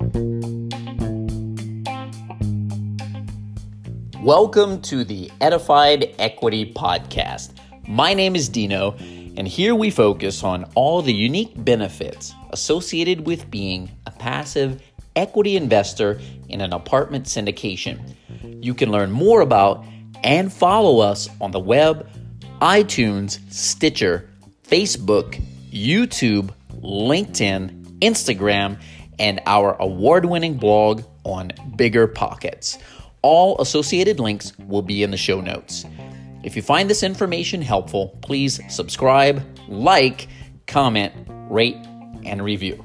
Welcome to the Edified Equity Podcast. My name is Dino, and here we focus on all the unique benefits associated with being a passive equity investor in an apartment syndication. You can learn more about and follow us on the web, iTunes, Stitcher, Facebook, YouTube, LinkedIn, Instagram, and our award-winning blog on Bigger Pockets. All associated links will be in the show notes. If you find this information helpful, please subscribe, like, comment, rate, and review.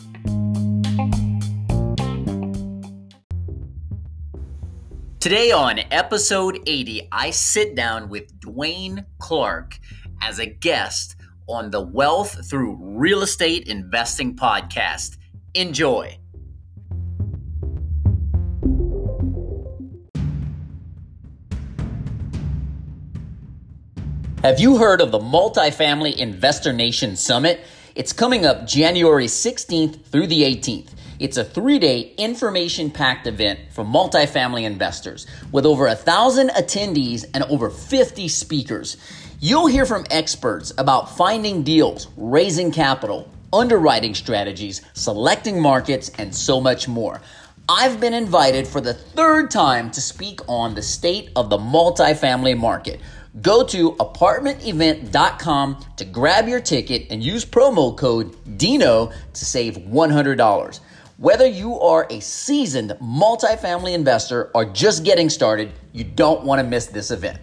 Today on episode 80, I sit down with Dwayne Clark as a guest on the Wealth Through Real Estate Investing podcast. Enjoy. Have you heard of the Multifamily Investor Nation Summit? It's coming up January 16th through the 18th. It's a 3-day information-packed event for multifamily investors with over 1,000 attendees and over 50 speakers. You'll hear from experts about finding deals, raising capital, underwriting strategies, selecting markets, and so much more. I've been invited for the third time to speak on the state of the multifamily market. Go to apartmentevent.com to grab your ticket and use promo code DINO to save $100. Whether you are a seasoned multifamily investor or just getting started, you don't want to miss this event.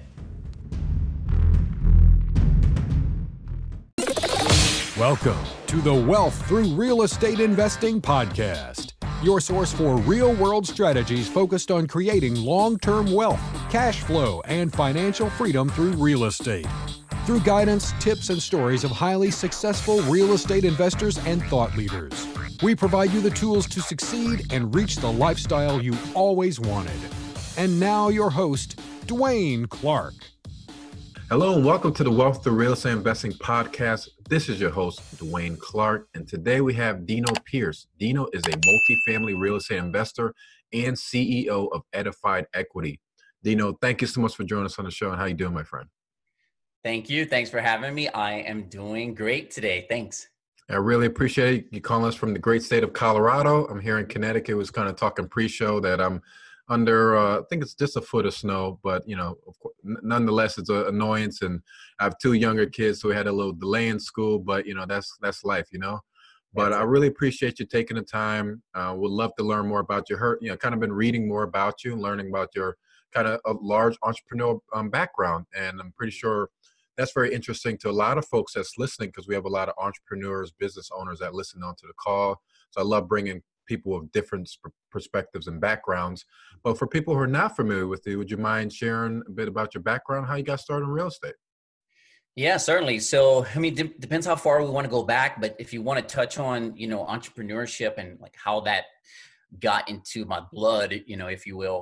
Welcome to the Wealth Through Real Estate Investing podcast, your source for real-world strategies focused on creating long-term wealth, cash flow, and financial freedom through real estate. Through guidance, tips, and stories of highly successful real estate investors and thought leaders, we provide you the tools to succeed and reach the lifestyle you always wanted. And now your host, Dwayne Clark. Hello and welcome to the Wealth Through Real Estate Investing podcast. This is your host, Dwayne Clark, and today we have Dino Pierce. Dino is a multifamily real estate investor and CEO of Edified Equity. Dino, thank you so much for joining us on the show, and how you doing, my friend? Thank you. Thanks for having me. I am doing great today. Thanks. I really appreciate you calling us from the great state of Colorado. I'm here in Connecticut. Was kind of talking pre-show that I'm under, I think it's just a foot of snow, but of course, nonetheless, it's an annoyance. And I have 2 younger kids, so we had a little delay in school, but that's life, But I really appreciate you taking the time. Would love to learn more about your, kind of been reading more about you, learning about your kind of a large entrepreneur background. And I'm pretty sure that's very interesting to a lot of folks that's listening, because we have a lot of entrepreneurs, business owners that listen onto the call. So I love bringing people with different perspectives and backgrounds. But for people who are not familiar with you, would you mind sharing a bit about your background, how you got started in real estate? Yeah, certainly. So, depends how far we want to go back, but if you want to touch on, entrepreneurship and like how that got into my blood, if you will,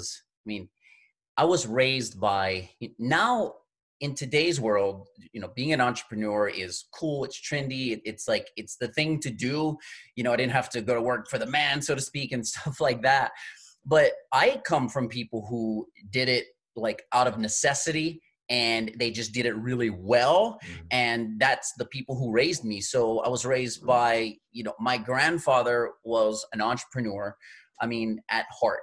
I was raised by now. In today's world, being an entrepreneur is cool. It's trendy. It's the thing to do. I didn't have to go to work for the man, so to speak, and stuff like that. But I come from people who did it like out of necessity, and they just did it really well. And that's the people who raised me. So I was raised by, my grandfather was an entrepreneur. At heart.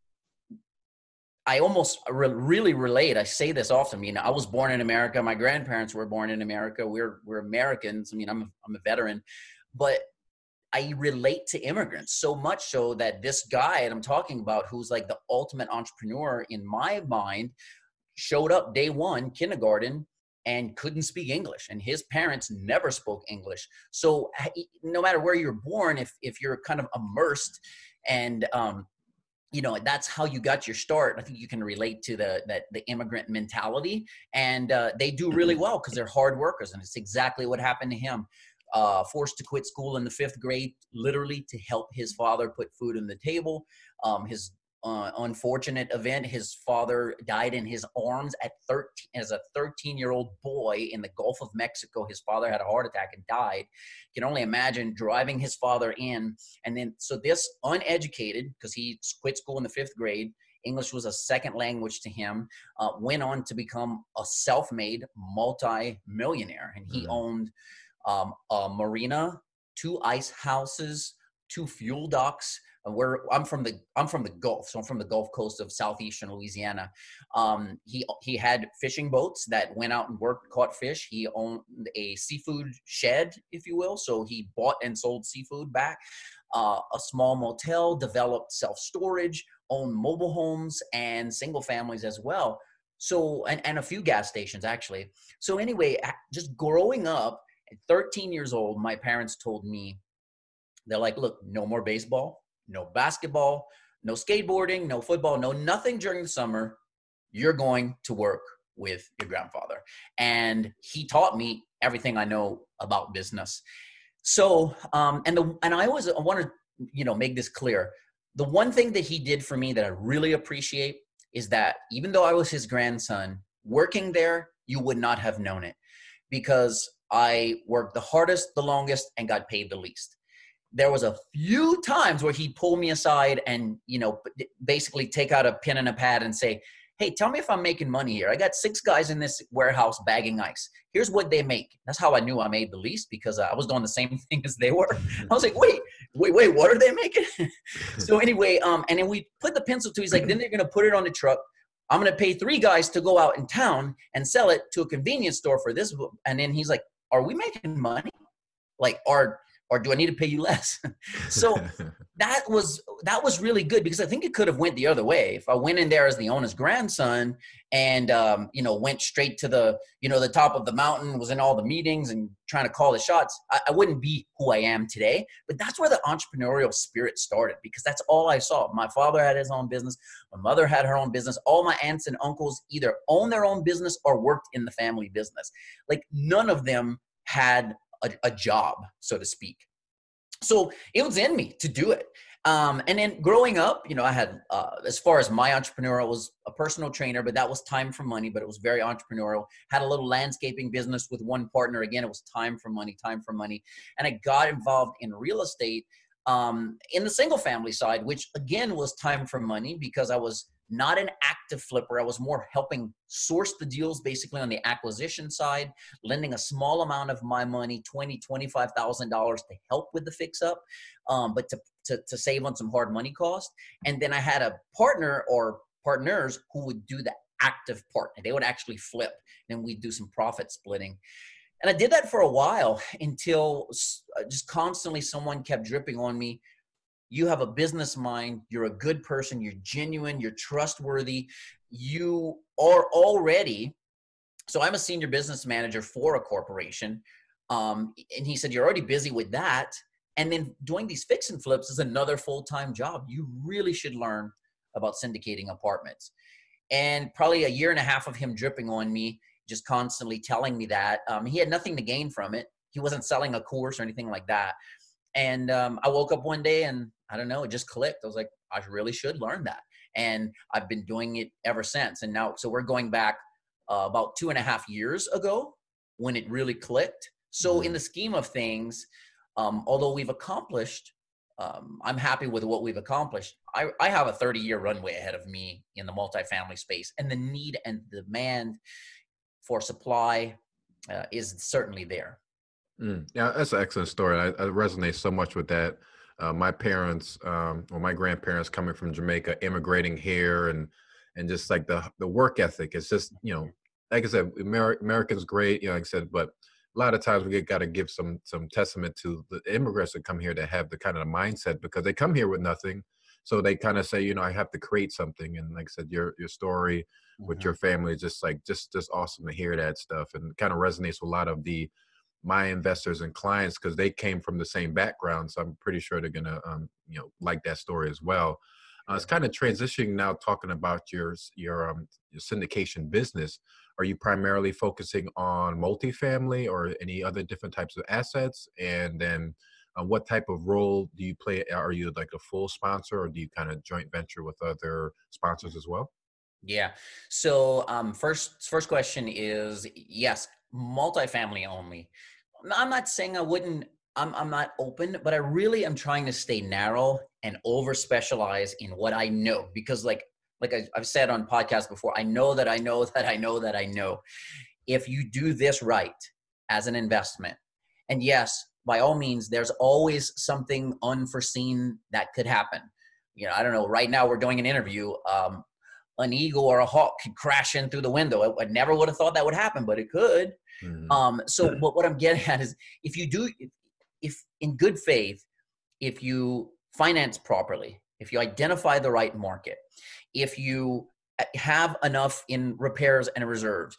I almost really relate. I say this often. I was born in America. My grandparents were born in America. We're Americans. I'm a veteran, but I relate to immigrants so much so that this guy that I'm talking about, who's like the ultimate entrepreneur in my mind, showed up day one, kindergarten, and couldn't speak English. And his parents never spoke English. So no matter where you're born, if you're kind of immersed and that's how you got your start. I think you can relate to the immigrant mentality, and they do really well because they're hard workers, and it's exactly what happened to him. Forced to quit school in the 5th grade, literally to help his father put food on the table. His unfortunate event. His father died in his arms at 13 as a 13-year-old boy in the Gulf of Mexico. His father had a heart attack and died. You can only imagine driving his father in. And then, so this uneducated, because he quit school in the 5th grade, English was a second language to him, went on to become a self-made multi-millionaire. And he owned a marina, 2 ice houses, 2 fuel docks. I'm from the Gulf, so I'm from the Gulf Coast of southeastern Louisiana. He had fishing boats that went out and caught fish. He owned a seafood shed, if you will, so he bought and sold seafood back. A small motel, developed self-storage, owned mobile homes and single families as well. So, and a few gas stations actually. So anyway, just growing up at 13 years old, my parents told me, they're like, look, no more baseball, no basketball, no skateboarding, no football, no nothing during the summer. You're going to work with your grandfather. And he taught me everything I know about business. So, and I want to, make this clear. The one thing that he did for me that I really appreciate is that even though I was his grandson, working there, you would not have known it, because I worked the hardest, the longest, and got paid the least. There was a few times where he'd pull me aside and, basically take out a pen and a pad and say, hey, tell me if I'm making money here. I got 6 guys in this warehouse bagging ice. Here's what they make. That's how I knew I made the least, because I was doing the same thing as they were. I was like, wait, what are they making? So anyway, and then we put the pencil to, he's like, then they're going to put it on the truck. I'm going to pay 3 guys to go out in town and sell it to a convenience store for this. And then he's like, are we making money? Like, or do I need to pay you less? So that was really good, because I think it could have went the other way. If I went in there as the owner's grandson and, went straight to the top of the mountain, was in all the meetings and trying to call the shots, I wouldn't be who I am today. But that's where the entrepreneurial spirit started, because that's all I saw. My father had his own business. My mother had her own business. All my aunts and uncles either owned their own business or worked in the family business. Like, none of them had a job, so to speak. So it was in me to do it. And then growing up, I had, as far as my entrepreneurial, was a personal trainer, but that was time for money, but it was very entrepreneurial. Had a little landscaping business with one partner. Again, it was time for money. And I got involved in real estate in the single family side, which again was time for money, because I was not an active flipper. I was more helping source the deals, basically on the acquisition side, lending a small amount of my money, $20,000, $25,000 to help with the fix up, but to save on some hard money cost. And then I had a partner or partners who would do the active part, and they would actually flip, and we'd do some profit splitting. And I did that for a while until just constantly someone kept dripping on me. You have a business mind. You're a good person. You're genuine. You're trustworthy. You are already, so I'm a senior business manager for a corporation. And he said, you're already busy with that. And then doing these fix and flips is another full-time job. You really should learn about syndicating apartments. And probably a year and a half of him dripping on me, just constantly telling me that. He had nothing to gain from it. He wasn't selling a course or anything like that. And I woke up one day and I don't know, it just clicked. I was like, I really should learn that. And I've been doing it ever since. And now, so we're going back about 2.5 years ago when it really clicked. So in the scheme of things, although we've accomplished, I'm happy with what we've accomplished. I have a 30-year runway ahead of me in the multifamily space, and the need and demand for supply is certainly there. Yeah, that's an excellent story. I resonate so much with that. My parents, or my grandparents coming from Jamaica, immigrating here, and just like the work ethic. It's just, like I said, Americans great, like I said, but a lot of times we got to give some testament to the immigrants that come here that have the kind of mindset, because they come here with nothing. So they kind of say, I have to create something. And like I said, your story with your family is just like, just awesome to hear that stuff, and kind of resonates with a lot of my investors and clients, because they came from the same background. So I'm pretty sure they're going to, like that story as well. It's kind of transitioning now, talking about your syndication business. Are you primarily focusing on multifamily or any other different types of assets? And then What type of role do you play? Are you like a full sponsor, or do you kind of joint venture with other sponsors as well? Yeah. So first question is yes, multifamily only. I'm not saying I wouldn't. I'm not open, but I really am trying to stay narrow and over specialize in what I know, because I've said on podcasts before, I know that I know that I know that I know. If you do this right as an investment, and yes, by all means, there's always something unforeseen that could happen. I don't know. Right now, we're doing an interview. An eagle or a hawk could crash in through the window. I never would have thought that would happen, but it could. Mhm. So what I'm getting at is, if you do, if in good faith, if you finance properly, if you identify the right market, if you have enough in repairs and reserves,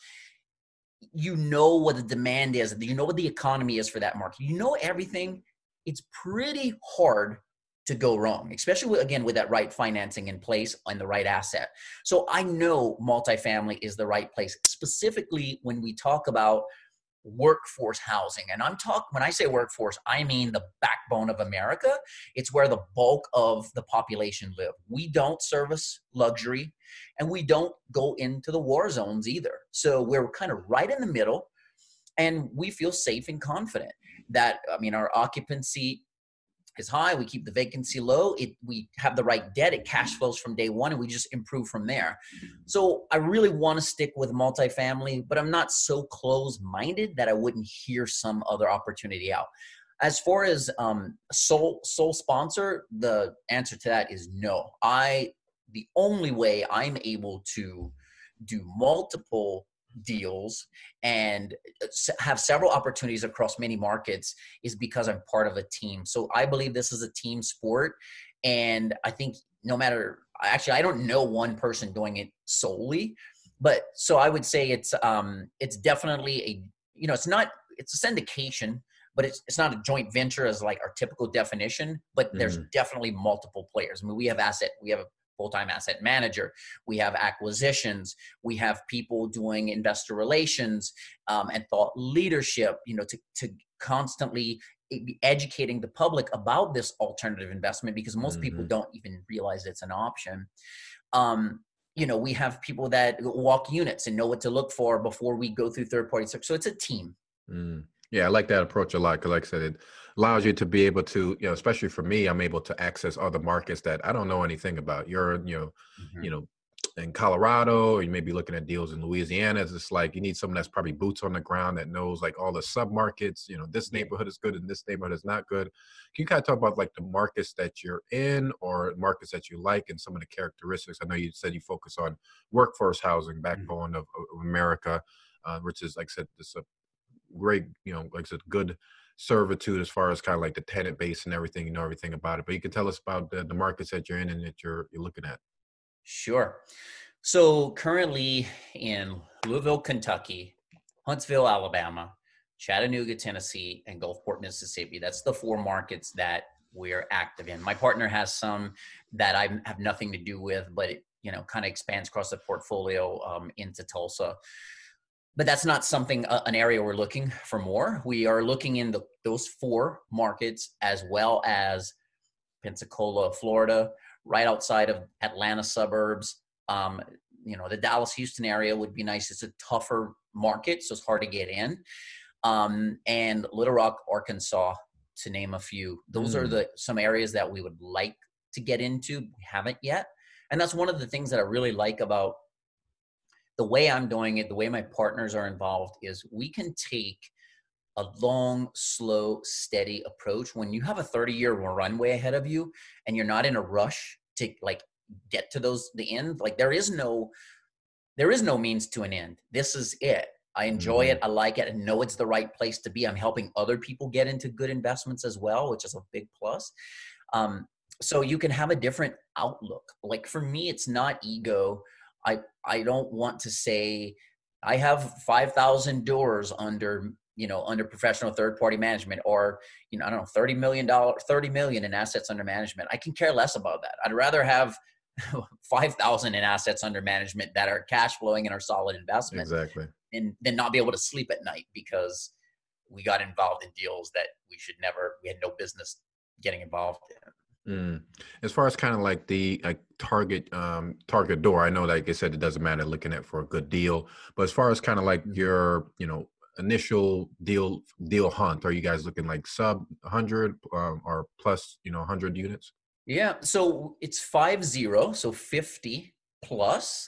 you know what the demand is, you know what the economy is for that market, you know everything, it's pretty hard to go wrong, especially again with that right financing in place and the right asset. So I know multifamily is the right place, specifically when we talk about workforce housing. And when I say workforce, I mean the backbone of America. It's where the bulk of the population live. We don't service luxury, and we don't go into the war zones either. So we're kind of right in the middle, and we feel safe and confident that, our occupancy is high. We keep the vacancy low. We have the right debt. It cash flows from day one, and we just improve from there. So I really want to stick with multifamily, but I'm not so close-minded that I wouldn't hear some other opportunity out. As far as sole sponsor, the answer to that is no. The only way I'm able to do multiple deals and have several opportunities across many markets is because I'm part of a team. So I believe this is a team sport. And I think I don't know one person doing it solely, but so I would say it's definitely it's a syndication, but it's not a joint venture as like our typical definition, but there's definitely multiple players. We have a full-time asset manager, we have acquisitions, we have people doing investor relations and thought leadership, to constantly be educating the public about this alternative investment, because most people don't even realize it's an option. We have people that walk units and know what to look for before we go through third-party search. So it's a team. Yeah, I like that approach a lot, because like I said, it allows you to be able to, especially for me, I'm able to access other markets that I don't know anything about. You're, in Colorado, or you may be looking at deals in Louisiana. It's just like you need someone that's probably boots on the ground that knows like all the sub-markets, this neighborhood is good and this neighborhood is not good. Can you kind of talk about like the markets that you're in, or markets that you like, and some of the characteristics? I know you said you focus on workforce housing, backbone of America, which is, like I said, this great, like I said, good servitude as far as kind of like the tenant base and everything, everything about it. But you can tell us about the markets that you're in and that you're looking at. Sure. So currently in Louisville, Kentucky, Huntsville, Alabama, Chattanooga, Tennessee, and Gulfport, Mississippi. That's the 4 markets that we're active in. My partner has some that I have nothing to do with, but it, kind of expands across the portfolio into Tulsa. But that's not something, an area we're looking for more. We are looking in those 4 markets, as well as Pensacola, Florida, right outside of Atlanta suburbs. The Dallas, Houston area would be nice. It's a tougher market, so it's hard to get in. And Little Rock, Arkansas, to name a few. Those are some areas that we would like to get into. We haven't yet. And that's one of the things that I really like about the way I'm doing it, the way my partners are involved, is we can take a long, slow, steady approach. When you have a 30-year runway ahead of you and you're not in a rush to like get to the end, like there is no means to an end. This is it. I enjoy it. I like it. I know it's the right place to be. I'm helping other people get into good investments as well, which is a big plus. So you can have a different outlook. Like for me, it's not ego. I don't want to say I have 5,000 doors under professional third-party management, or, I don't know, $30 million in assets under management. I can care less about that. I'd rather have 5,000 in assets under management that are cash flowing and are solid investments. Exactly. And then not be able to sleep at night because we got involved in deals that we had no business getting involved in. As far as kind of like the target door, I know, like I said, it doesn't matter looking at for a good deal, but as far as kind of like your, initial deal hunt, are you guys looking like sub 100 or plus, 100 units? Yeah. So it's 50, so 50 plus.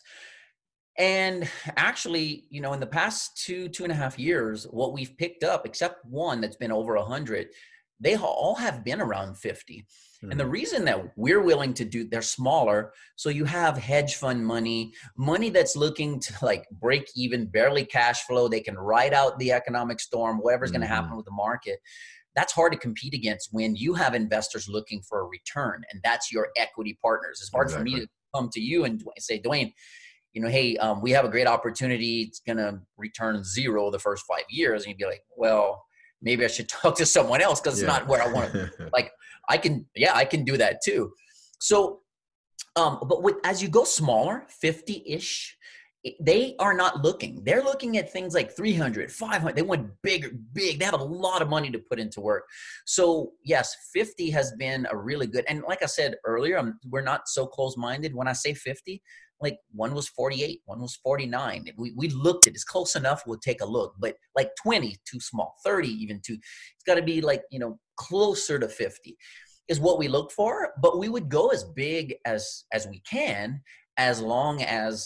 And actually, in the past 2.5 years, what we've picked up, except one that's been over 100, they all have been around 50. And the reason that we're willing to do, they're smaller. So you have hedge fund money that's looking to like break even, barely cash flow. They can ride out the economic storm, whatever's going to happen with the market. That's hard to compete against when you have investors looking for a return, and that's your equity partners. It's hard for me to come to you and say, Dwayne, hey, we have a great opportunity. It's going to return 0 the first 5 years. And you'd be like, well, maybe I should talk to someone else because it's not where I want to. Like, I can do that too. So, but as you go smaller, 50-ish, they are not looking. They're looking at things like 300, 500. They want big. They have a lot of money to put into work. So yes, 50 has been a really good. And like I said earlier, we're not so close-minded. When I say 50, like one was 48, one was 49. We looked at it's close enough. We'll take a look, but like 20, too small, 30, even too. It's got to be like, closer to 50 is what we look for. But we would go as big as we can, as long as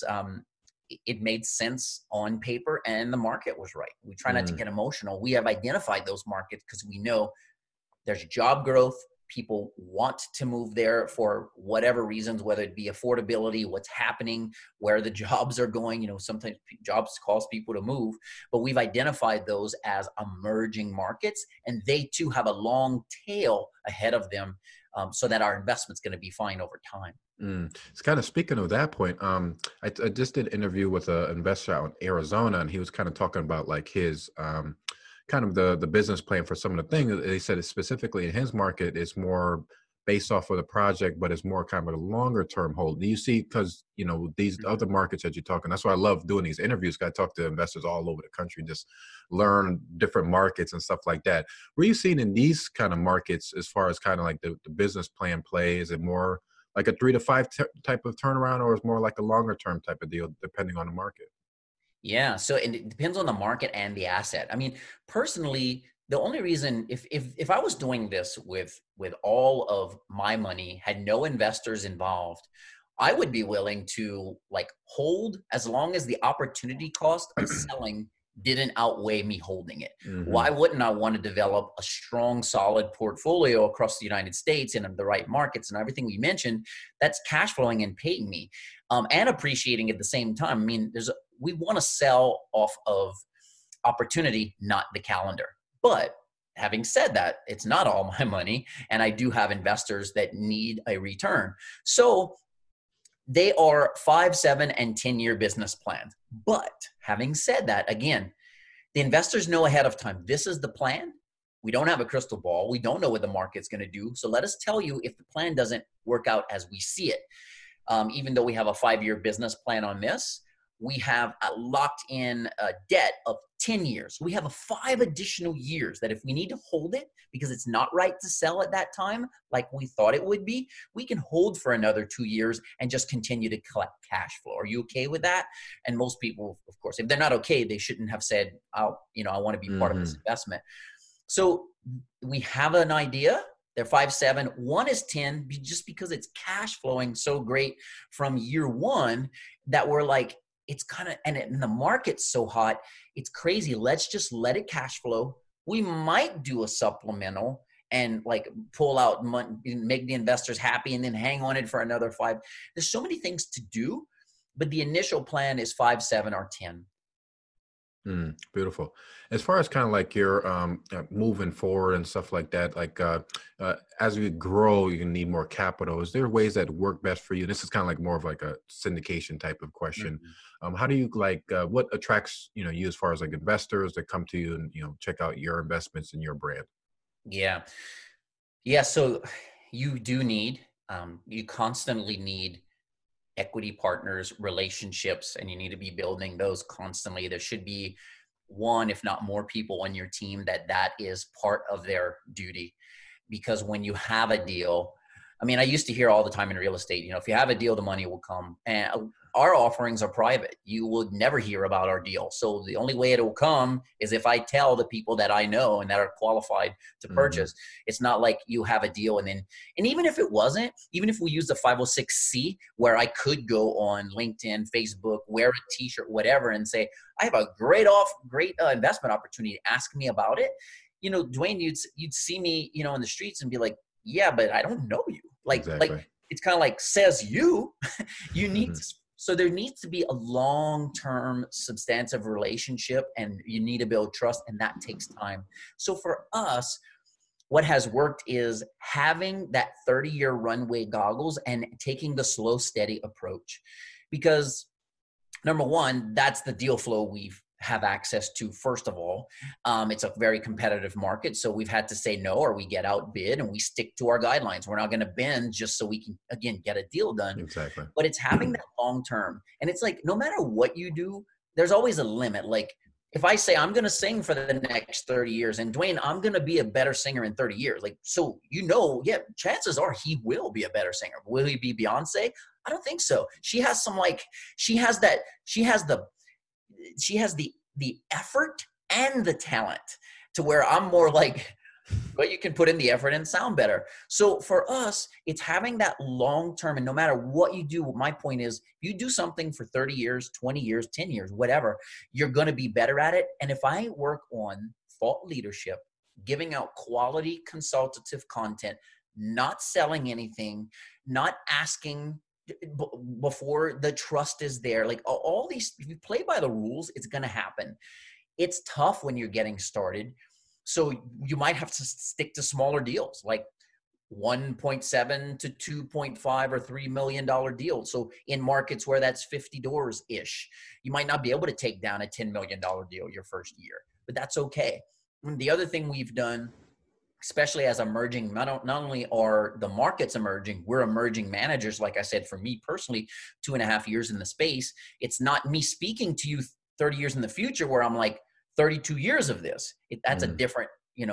it made sense on paper and the market was right. We try not to get emotional. We have identified those markets because we know there's job growth. People want to move there for whatever reasons, whether it be affordability, what's happening, where the jobs are going. Sometimes jobs cause people to move, but we've identified those as emerging markets, and they too have a long tail ahead of them, so that our investment's going to be fine over time. It's kind of speaking of that point. I just did an interview with an investor out in Arizona, and he was kind of talking about like his kind of the business plan for some of the things. They said specifically in his market, it's more based off of the project, but it's more kind of a longer term hold. Do you see, because these other markets that you're talking, that's why I love doing these interviews. I talk to investors all over the country, just learn different markets and stuff like that. What are you seeing in these kind of markets as far as kind of like the business plan play? Is it more like a 3 to 5 type of turnaround, or is more like a longer term type of deal, depending on the market? Yeah. So it depends on the market and the asset. I mean, personally, the only reason if I was doing this with all of my money, had no investors involved, I would be willing to like hold as long as the opportunity cost of selling didn't outweigh me holding it. Why wouldn't I want to develop a strong, solid portfolio across the United States and in the right markets and everything we mentioned that's cash flowing and paying me, and appreciating at the same time? I mean, we want to sell off of opportunity, not the calendar. But having said that, it's not all my money, and I do have investors that need a return. So they are 5, 7, and 10-year business plans. But having said that, again, the investors know ahead of time, this is the plan. We don't have a crystal ball. We don't know what the market's going to do. So let us tell you if the plan doesn't work out as we see it. Even though we have a 5-year business plan on this, we have a locked in debt of 10 years. We have 5 additional years that if we need to hold it because it's not right to sell at that time, like we thought it would be, we can hold for another 2 years and just continue to collect cash flow. Are you okay with that? And most people, of course, if they're not okay, they shouldn't have said, I want to be part of this investment. So we have an idea. They're 5, 7, one is 10, just because it's cash flowing so great from year one that we're like, it's kind of, and the market's so hot, it's crazy. Let's just let it cash flow. We might do a supplemental and like pull out money, make the investors happy, and then hang on it for another 5. There's so many things to do, but the initial plan is 5, 7, or 10. Beautiful. As far as kind of like your moving forward and stuff like that, like as you grow, you need more capital. Is there ways that work best for you? This is kind of like more of like a syndication type of question. How do you like, what attracts, you as far as like investors that come to you and, check out your investments and your brand? Yeah. So you do need, you constantly need equity partners, relationships, and you need to be building those constantly. There should be one, if not more people on your team that is part of their duty. Because when you have a deal, I mean, I used to hear all the time in real estate, if you have a deal, the money will come. And our offerings are private. You would never hear about our deal. So the only way it will come is if I tell the people that I know and that are qualified to purchase. It's not like you have a deal and even if it wasn't, even if we use the 506C, where I could go on LinkedIn, Facebook, wear a t-shirt, whatever, and say, I have a great investment opportunity, ask me about it. Dwayne, you'd see me, in the streets and be like, yeah, but I don't know you. Like it's kind of like, says you, you need to, so there needs to be a long-term substantive relationship, and you need to build trust, and that takes time. So for us, what has worked is having that 30-year runway goggles and taking the slow, steady approach. Because number one, that's the deal flow we've have access to. First of all, it's a very competitive market, so we've had to say no, or we get outbid, and we stick to our guidelines. We're not going to bend just so we can, again, get a deal done. Exactly. But it's having that long term, and it's like no matter what you do, there's always a limit. Like if I say I'm going to sing for the next 30 years, and Dwayne, I'm going to be a better singer in 30 years, like, so yeah, chances are he will be a better singer. Will he be Beyonce? I don't think so. She has the effort and the talent, to where I'm more like, but you can put in the effort and sound better. So for us, it's having that long-term, and no matter what you do, my point is, if you do something for 30 years, 20 years, 10 years, whatever, you're going to be better at it. And if I work on thought leadership, giving out quality consultative content, not selling anything, not asking before the trust is there, like all these, if you play by the rules, it's going to happen. It's tough when you're getting started. So you might have to stick to smaller deals, like 1.7 to 2.5 or $3 million deals. So in markets where that's 50 doors ish, you might not be able to take down a $10 million deal your first year, but that's okay. And the other thing we've done, especially as emerging, not only are the markets emerging, we're emerging managers. Like I said, for me personally, 2.5 years in the space, it's not me speaking to you 30 years in the future where I'm like 32 years of this. That's a different,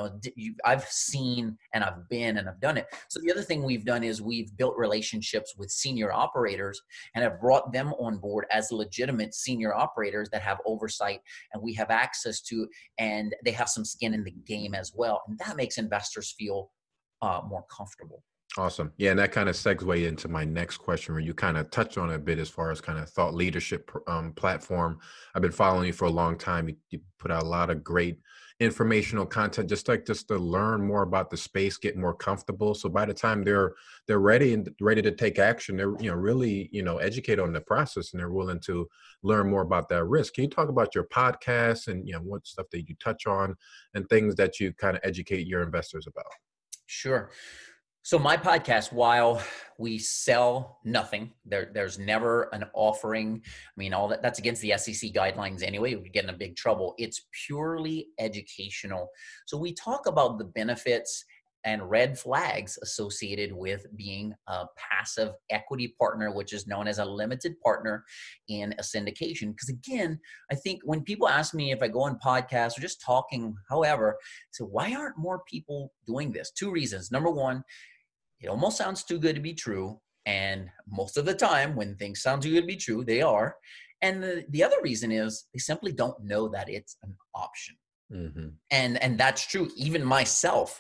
I've seen and I've been and I've done it. So the other thing we've done is we've built relationships with senior operators and have brought them on board as legitimate senior operators that have oversight and we have access to, and they have some skin in the game as well. And that makes investors feel more comfortable. Awesome. Yeah. And that kind of segues into my next question, where you kind of touched on it a bit as far as kind of thought leadership platform. I've been following you for a long time. You put out a lot of great informational content, just to learn more about the space, get more comfortable. So by the time they're ready to take action, they're, really, educated on the process, and they're willing to learn more about that risk. Can you talk about your podcast and, what stuff that you touch on and things that you kind of educate your investors about? Sure. So my podcast, while we sell nothing, there's never an offering. I mean, all that's against the SEC guidelines anyway. We get in a big trouble. It's purely educational. So we talk about the benefits and red flags associated with being a passive equity partner, which is known as a limited partner in a syndication. Because again, I think when people ask me if I go on podcasts or just talking, however, so why aren't more people doing this? Two reasons. Number one, it almost sounds too good to be true. And most of the time when things sound too good to be true, they are. And the other reason is they simply don't know that it's an option. Mm-hmm. And that's true. Even myself,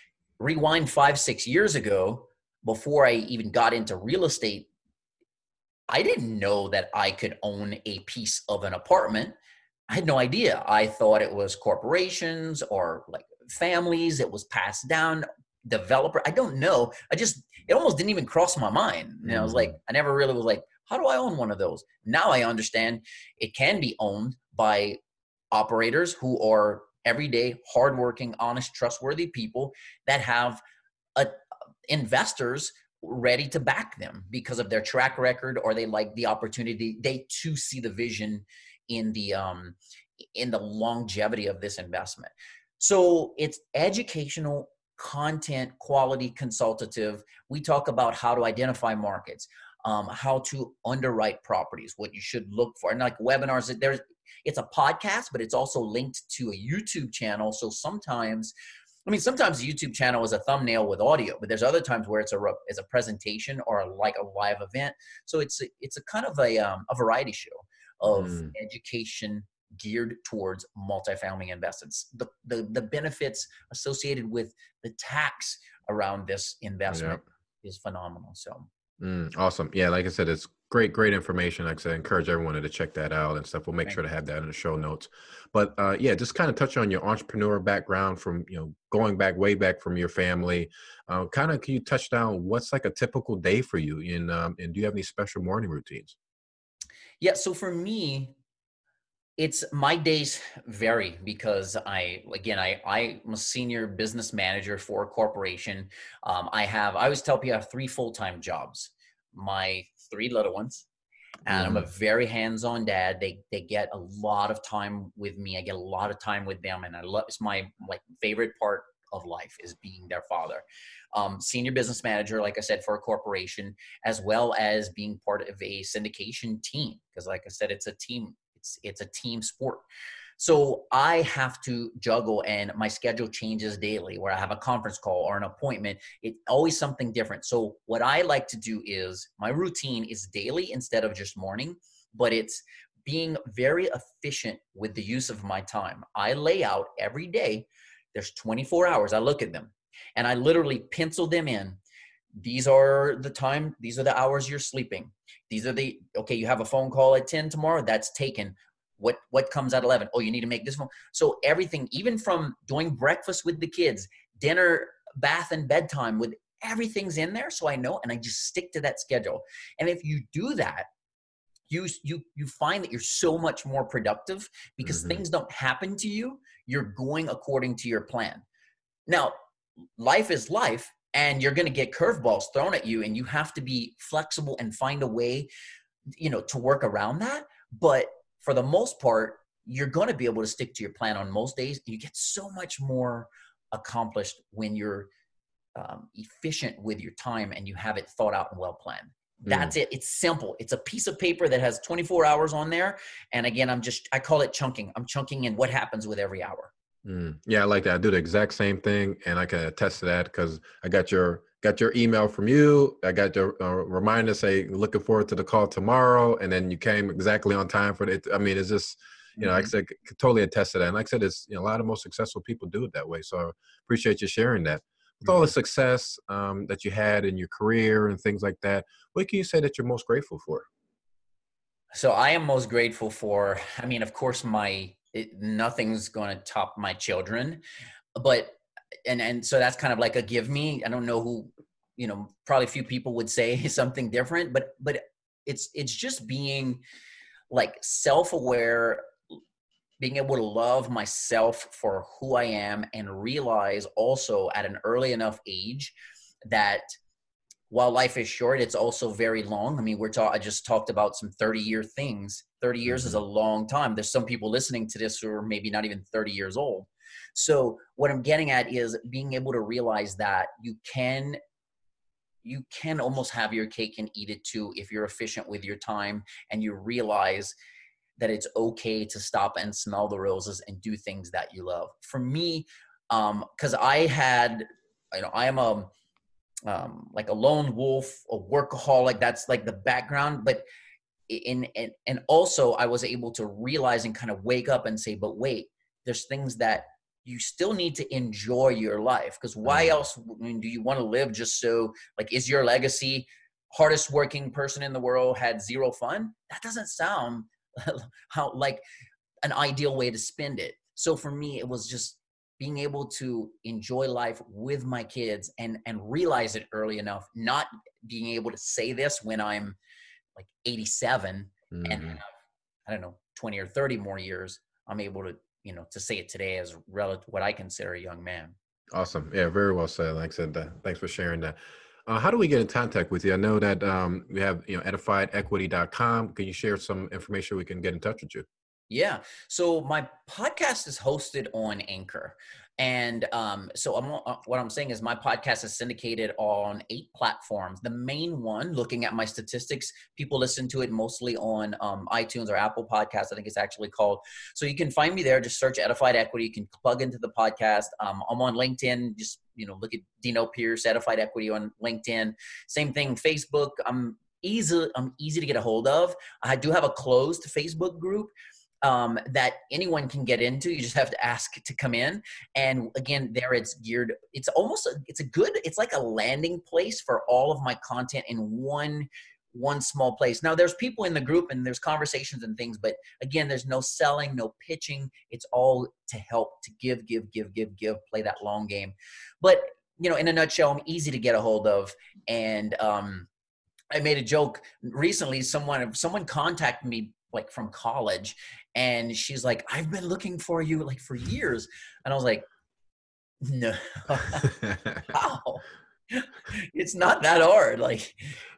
rewind 5-6 years ago, before I even got into real estate, I didn't know that I could own a piece of an apartment. I had no idea. I thought it was corporations or like families. It was passed down. Developer, I don't know. It almost didn't even cross my mind. I was like, I never really was like, how do I own one of those? Now I understand it can be owned by operators who are everyday, hardworking, honest, trustworthy people that have investors ready to back them because of their track record, or they like the opportunity. They too see the vision in the longevity of this investment. So it's educational content, quality, consultative. We talk about how to identify markets. how to underwrite properties, what you should look for. And like webinars, it's a podcast, but it's also linked to a YouTube channel. So sometimes the YouTube channel is a thumbnail with audio, but there's other times where it's a presentation or like a live event. So it's a kind of a variety show of education geared towards multifamily investments. The benefits associated with the tax around this investment is phenomenal. So awesome. Yeah, like I said, it's great information. Like I said, I encourage everyone to check that out and stuff. We'll make sure to have that in the show notes. But just kind of touch on your entrepreneur background from, going back way back from your family. Kind of, can you touch down what's like a typical day for you? And do you have any special morning routines? Yeah. So for me, my days vary because I'm a senior business manager for a corporation. I always tell people I have 3 full-time jobs, my 3 little ones, and I'm a very hands-on dad. They get a lot of time with me. I get a lot of time with them, and it's my favorite part of life is being their father. Senior business manager, like I said, for a corporation, as well as being part of a syndication team, because like I said, it's a team. It's a team sport. So I have to juggle, and my schedule changes daily where I have a conference call or an appointment. It's always something different. So what I like to do is my routine is daily instead of just morning, but it's being very efficient with the use of my time. I lay out every day. There's 24 hours. I look at them and I literally pencil them in. These are the hours you're sleeping. You have a phone call at 10 tomorrow, that's taken. What comes at 11? Oh, you need to make this phone. So everything, even from doing breakfast with the kids, dinner, bath and bedtime, with everything's in there. So I know, and I just stick to that schedule. And if you do that, you find that you're so much more productive because things don't happen to you. You're going according to your plan. Now, life is life. And you're going to get curveballs thrown at you, and you have to be flexible and find a way, to work around that. But for the most part, you're going to be able to stick to your plan on most days. You get so much more accomplished when you're efficient with your time and you have it thought out and well planned. That's it. It's simple. It's a piece of paper that has 24 hours on there. And again, I call it chunking. I'm chunking in what happens with every hour. Yeah, I like that. I do the exact same thing, and I can attest to that because I got your email from you. I got your reminder say looking forward to the call tomorrow, and then you came exactly on time for it. I mean, it's just like I said, could totally attest to that. And like I said, it's a lot of most successful people do it that way. So I appreciate you sharing that. With all the success that you had in your career and things like that, what can you say that you're most grateful for? So I am most grateful for, of course, nothing's going to top my children, but, and so that's kind of like a give me. I don't know who, probably a few people would say something different, but it's just being like self-aware, being able to love myself for who I am, and realize also at an early enough age that while life is short, it's also very long. I just talked about some 30-year things. 30 years is a long time. There's some people listening to this who are maybe not even 30 years old. So what I'm getting at is being able to realize that you can almost have your cake and eat it too if you're efficient with your time and you realize that it's okay to stop and smell the roses and do things that you love. For me, because I am like a lone wolf, a workaholic. That's like the background. But and also I was able to realize and kind of wake up and say, but wait, there's things that you still need to enjoy your life. Because why else do you want to live just so, is your legacy hardest working person in the world had zero fun? That doesn't sound like an ideal way to spend it. So for me, it was just being able to enjoy life with my kids and realize it early enough, not being able to say this when I'm 87 and have, I don't know, 20 or 30 more years. I'm able to, to say it today as relative what I consider a young man. Awesome. Yeah, very well said. Like I said, thanks for sharing that. How do we get in contact with you? I know that we have, edifiedequity.com. Can you share some information we can get in touch with you? Yeah. So my podcast is hosted on Anchor. And so what I'm saying is my podcast is syndicated on 8 platforms. The main one, looking at my statistics, people listen to it mostly on iTunes or Apple Podcasts, I think it's actually called. So you can find me there. Just search Edified Equity. You can plug into the podcast. I'm on LinkedIn. Just, look at Dino Pierce, Edified Equity on LinkedIn. Same thing, Facebook. I'm easy to get a hold of. I do have a closed Facebook group that anyone can get into. You just have to ask to come in. And again, there it's geared, it's like a landing place for all of my content in one small place. Now there's people in the group and there's conversations and things, but again, there's no selling, no pitching. It's all to help, to give, play that long game. But, in a nutshell, I'm easy to get a hold of. And I made a joke recently. Someone contacted me like from college, and she's like, I've been looking for you like for years. And I was like, no, how? It's not that hard. Like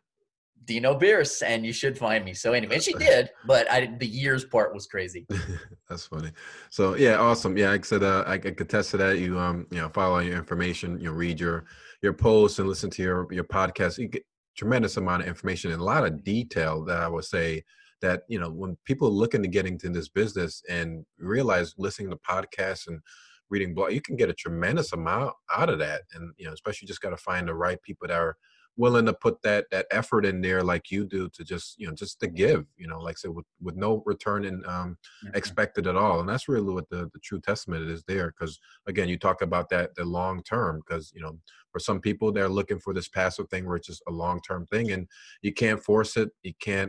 Dino Pierce, and you should find me. So anyway, and she did, but the years part was crazy. That's funny. So yeah, awesome. Yeah, like I said, I could attest to that. You follow your information, read your posts and listen to your podcast. You get tremendous amount of information and a lot of detail that I would say that, when people are looking to get into this business and realize listening to podcasts and reading blogs, you can get a tremendous amount out of that. And, especially just got to find the right people that are willing to put that effort in there like you do to just to give, like I said, with no return expected at all. And that's really what the true testament is there. Because again, you talk about the long term, because, for some people, they're looking for this passive thing where it's just a long-term thing and you can't force it. You can't,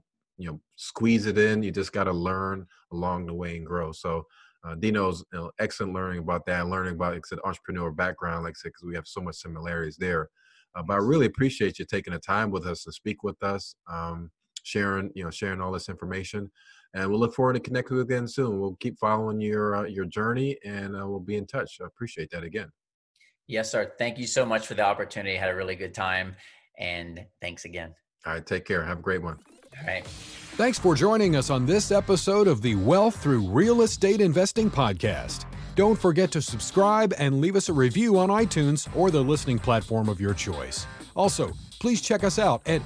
squeeze it in. You just got to learn along the way and grow. So Dino's excellent learning about that, learning about, like I said, entrepreneur background, like I said, because we have so much similarities there. But I really appreciate you taking the time with us to speak with us, sharing all this information. And we'll look forward to connecting with you again soon. We'll keep following your journey, and we'll be in touch. I appreciate that again. Yes, sir. Thank you so much for the opportunity. I had a really good time, and thanks again. All right. Take care. Have a great one. All right. Thanks for joining us on this episode of the Wealth Through Real Estate Investing podcast. Don't forget to subscribe and leave us a review on iTunes or the listening platform of your choice. Also, please check us out at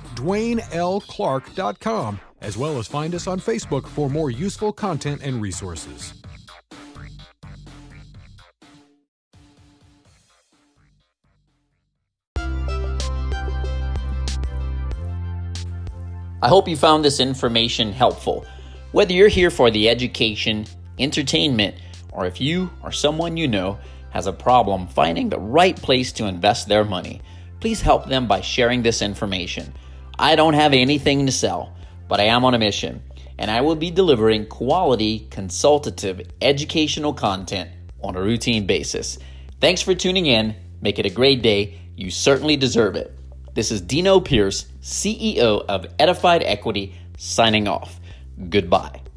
DwayneLClark.com, as well as find us on Facebook for more useful content and resources. I hope you found this information helpful. Whether you're here for the education, entertainment, or if you or someone you know has a problem finding the right place to invest their money, please help them by sharing this information. I don't have anything to sell, but I am on a mission, and I will be delivering quality, consultative, educational content on a routine basis. Thanks for tuning in. Make it a great day. You certainly deserve it. This is Dino Pierce, CEO of Edified Equity, signing off. Goodbye.